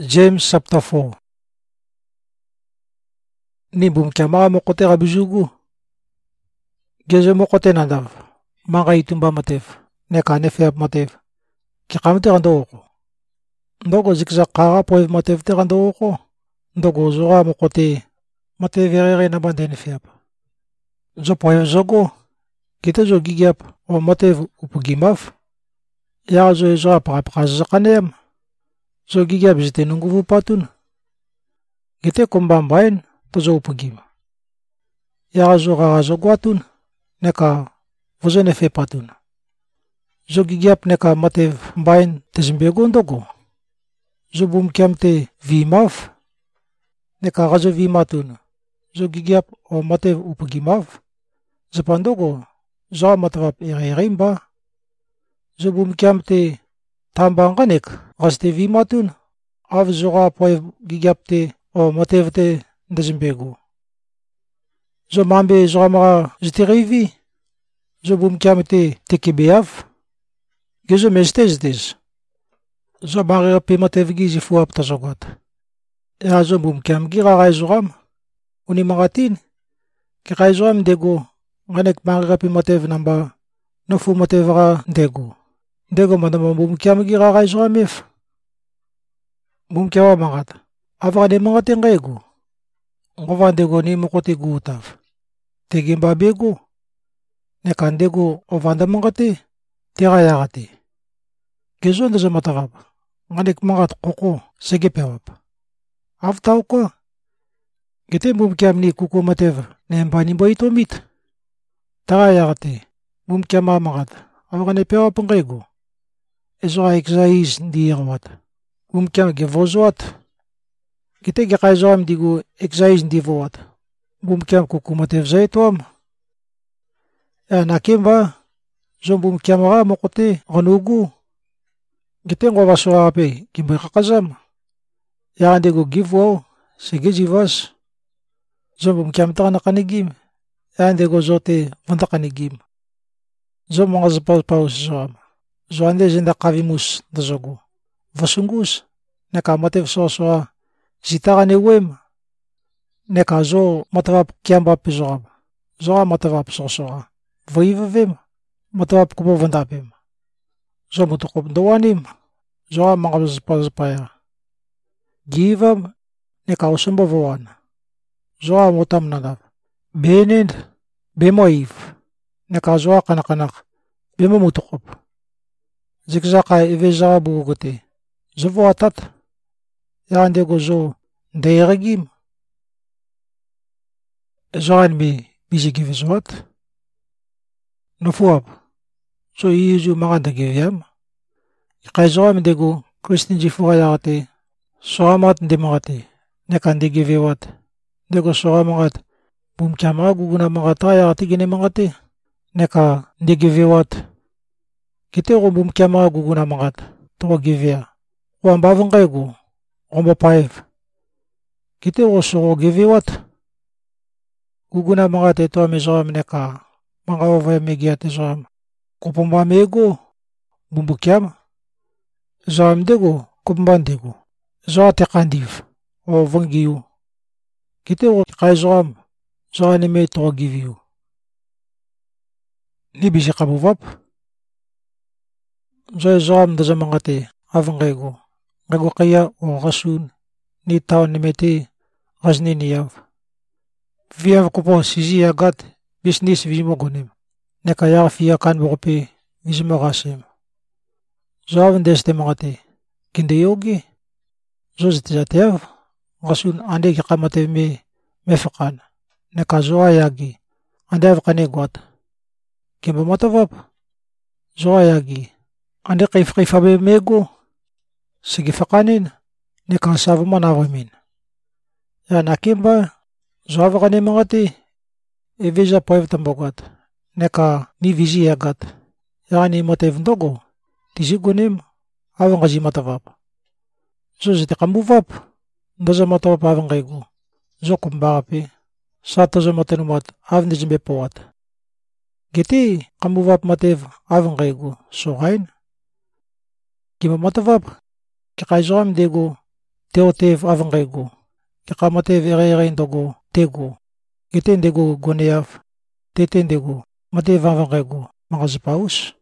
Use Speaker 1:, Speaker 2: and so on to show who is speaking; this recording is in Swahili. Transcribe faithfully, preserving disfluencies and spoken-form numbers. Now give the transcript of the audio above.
Speaker 1: James chapter four. Ni bumkiama mokote gabizugu. Gezo mokote nadav. Manga itumba matev. Neka nefeab matev. Kikamte gandoko. Ndogo zikza kaga poev matev te gandoko. Ndogo zoga mokote matev erere na bande nefeab. Zo poev zogo. Kita zo gigiap o matev upugimaf. Ya zo zo apakapakaz zakaneam. Zo gigiap zite nunguvu patun. Gite kumbambain tozo upugima. Ya zo gaga zo guatun. Neka vozo nefe patun. Zo gigiap neka matev mbain tezimbego ndogo. Zo bumkiam te vimaf. Neka gazo vimatun. Zo gigiap o matev upugimaf. Zapandogo zo matavap ererimba. Zo bumkiam te tambanganek gaste vimatun. Av zoga poev gigiap te o matev te tezimbego. Zo mambe zoga maga ziterevi. Zo bumkiam te tekebeaf. Gezo mestes des. Zo maga pe matev gizi fuap tazogat. Ya zo bumkiam gira gai zogam. Uni magatin. Ki gai zogam dego. Nganek maga pe matev namba. Nofu matev ga dego. Dego madama bumkiam gira gai zogam if. Bumkiawa magat. Ava de magatin gaigo. Ngova dego ni mokote gutav. Tegimba bego. Nekan dego ovanda magate. Tega yagate. Gezo ndazo matavab. Nganek magat koko segepewab. Aftau ko. Gete bumkiam ni kuku matev. Nempani boito mit. Tega yagate. Bumkiam magat. Ava ne pewab ngaigo. Ezo a exais di yagwat. Bumkiam gevozoat. Gite gekaizoam digo exais di voat. Bumkiam kuku matev zaitoam. Ya nakimba. Zo bumkiam ga mokote ganugu. Gite ngova soape kimbe kakazam. Ya andego givo segejivas. Zo bumkiam ta nakanigim. Ya andego zote vandakanigim. Zo mga zapaus paus zoam. Zo ande zinda kavimus dazogo. Vasungus. Neka matev soa zitaga ne wem. Neka zo matavap kiamba pizorab. Zo matavap soa. Voivavim. Matavap kubo vandapim. Zo mutukop doanim. Zo mga zapaya. Givam. Neka usumba voan. Zo mutam nadab. Benend. Bemoiv. Neka zo kanakanak. Bemo mutukop. Zikzaka ivezaga bugote. Zo voatat. Ya andego zo deregim. Zo anmi bizigivizoat. Nofuab. Zo iizu maganda givyam. Ikaizo amdego Kristin jifuga yagate. Soamat ndemagate. Nekan de givyawat. Dego soamagat. Bumkiama guguna magata yagate gine magate. Neka de givyawat. Kite go bumkiama guguna magat. Toga givya. Wambavang kaigo. Omba paev. Kite go sogo givyawat. Guguna magate to amizoam neka. Mga ovay megiate zoam. Kupumba mego. Bumbukiam. Zoam dego. Kupumbandego. Zoate kandiv. O vangiyu. Kite go kai zoam. Zoane me toga givyu. Libisi kabuvap. Zoe zoam daza mangate. Avangaigo. Ngago kaya o gasun. Ni tao nimete. Gazni niyav. Viyav kupo sisi agat. Business vimogonim. Neka ya fiya kan bokope. Vizimogasem. Zoavan deste mangate. Kinde yogi. Zozite zatev. Gasun ande ki kamate me. Mefakan. Neka zoa yagi. Ande avkane guat. Kimba matavap. Zoa yagi. Ande kaif kaifabe mego. Sige fakanin. Neka sava manavamin. Ya nakimba. Zoa vakane mangate. Eveza poev tambogat. Neka ni vizi agat. Ya ni matev ndogo. Tizigunim. Awang gazi matavap. Zo zite kambuvap. Ndaza matavap awang gaigo. Zo kumbagapi. Sato zo matenumat. Avang zimbe powat. Giti kambuvap matev awang gaigo. So gain. Kima matavap. Kikaizoam dego. teotev avangego, kikamatev ereireindogo tego, kitendego goneav, tetendego matev avangego mga zapaus.